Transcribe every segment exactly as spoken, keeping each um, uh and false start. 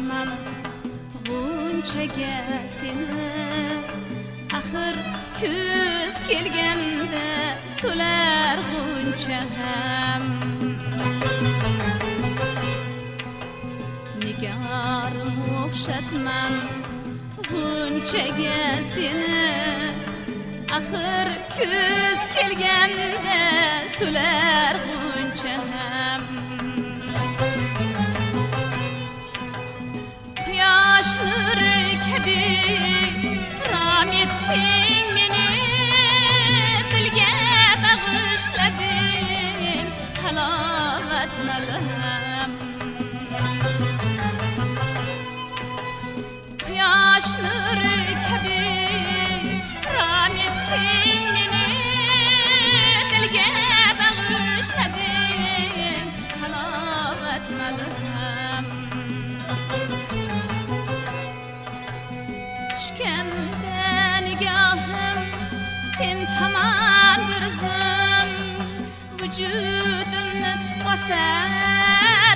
o'xshatmam g'unchaga seni. Axir kuz kelganda so'lar g'uncha ham. Nigorim o'xshatmam g'unchaga seni. Axir kuz kelganda so'lar g'uncha ham. Quyosh nuri kabi ram etding meni, dilga bag'ishlading halovat malham. Quyosh nuri kabi ram etding meni, dilga bag'ishlading halovat malham. Tushganda nigohim sen tomon bir zum, vujudimni bosar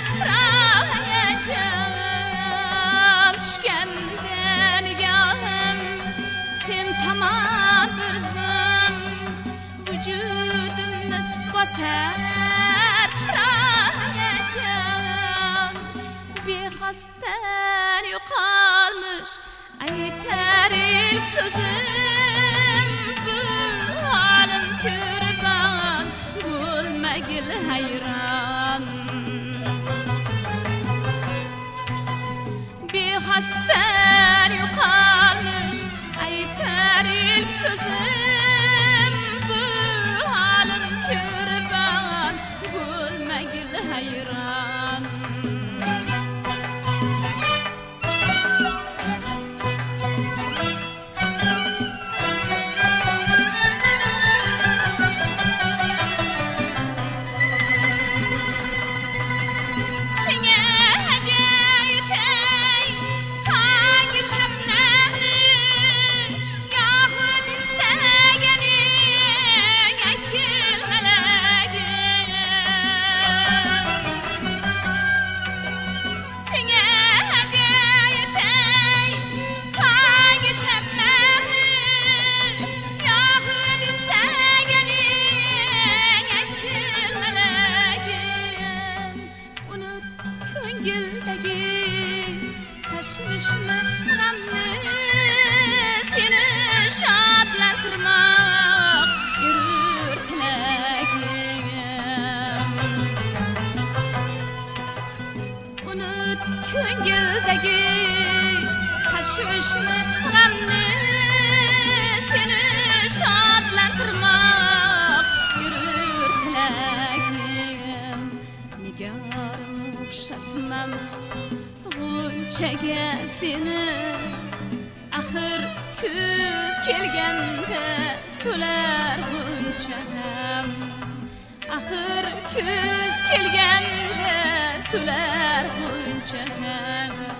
titrayajam. Tushganda nigohim sen tomon bir zum, vujudimni bosar titrayajam. Bexosdan yo'qolmish aytar ilk so'zim, bu holim ko'rban bo'lmagil hayron. Bexosdan yo'qolmish aytar ilk so'zim, bu holim ko'rban bo'lmagil hayron. Tashvishni g'amni seni shodlantirmoq yurur tilagim. Unut ko'ngildagi tashvishni g'amni seni shodlantirmoq yurur tilagim. Nigorim o'xshatmam g'unchaga seni. Axir kuz kelganda so'lar g'uncha ham. Axir kuz kelganda so'lar g'uncha ham.